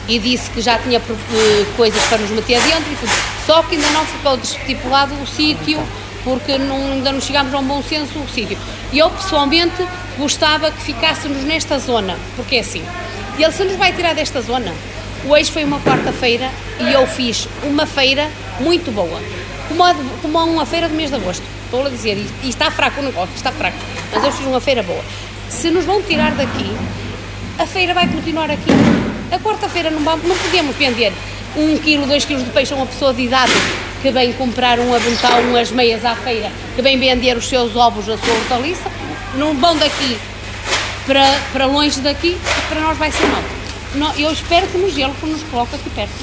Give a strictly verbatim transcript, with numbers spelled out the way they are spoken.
e disse que já tinha eh, coisas para nos meter dentro e tudo. Só que ainda não ficou estipulado o sítio, porque não, ainda não chegámos a um bom senso o sítio. E eu, pessoalmente, gostava que ficássemos nesta zona, porque é assim, ele se nos vai tirar desta zona. Hoje foi uma quarta-feira e eu fiz uma feira muito boa, como, a, como uma feira do mês de agosto, estou a dizer, e, e está fraco o negócio, está fraco, mas eu fiz uma feira boa. Se nos vão tirar daqui, a feira vai continuar aqui. A quarta-feira não, vamos, não podemos vender um quilo, dois quilos de peixe a uma pessoa de idade que vem comprar um avental, umas meias à feira, que vem vender os seus ovos, a sua hortaliça. Não vão daqui para, para longe daqui, para nós vai ser mal. Eu espero que no gelo que nos coloque aqui perto.